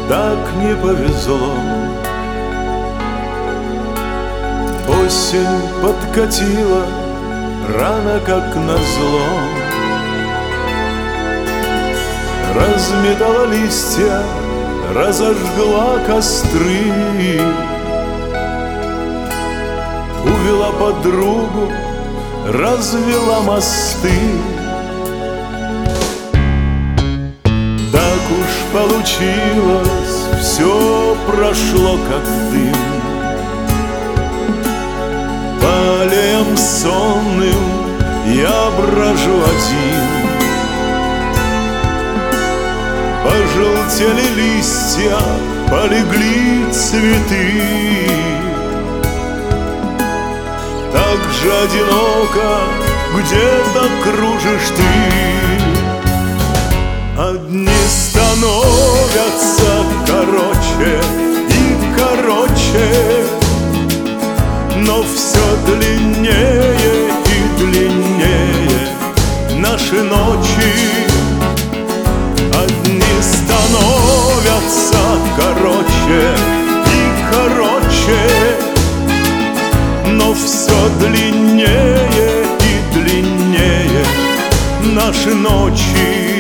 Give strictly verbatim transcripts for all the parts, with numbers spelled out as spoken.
так не повезло. Осень подкатила рано, как назло, разметала листья, разожгла костры, увела подругу, развела мосты. Так уж получилось, все прошло как дым. По аллеям сонным я брожу один. Пожелтели листья, полегли цветы. Так же одиноко где-то кружишь ты. Одни становятся короче и короче, но все длиннее и длиннее наши ночи. Одни становятся короче и короче, но все длиннее и длиннее наши ночи.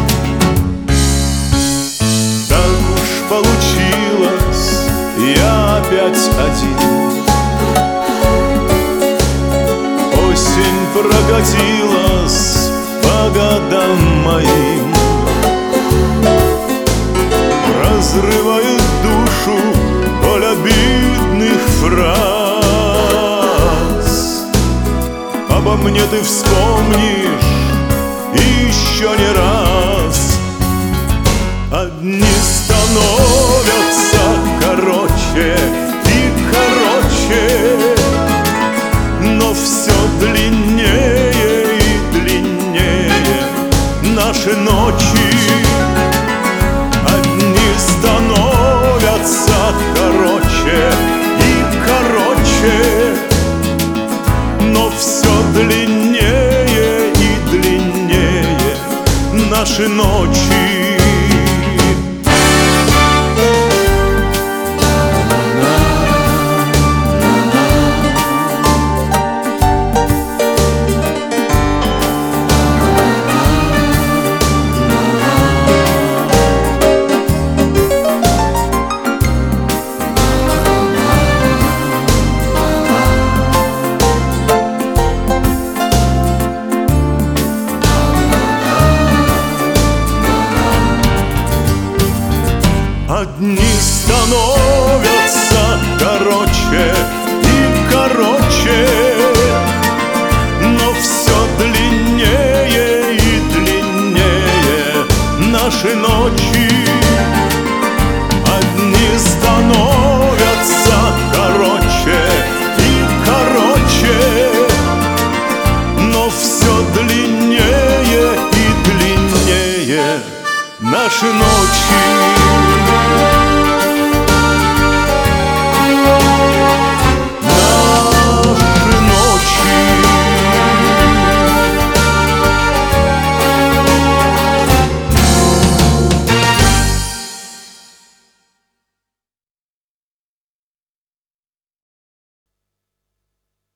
Так уж получилось, я опять один. Осень прокатилась по годам моим, разрывает душу боль обидных фраз. Обо мне ты вспомнишь еще не раз. Одни становятся короче и короче, но все длиннее и длиннее наши ночи. Одни становятся короче и короче, но все длиннее и длиннее наши ночи. Одни становятся короче и короче, но все длиннее и длиннее наши ночи. Одни становятся короче и короче, но все длиннее и длиннее наши ночи.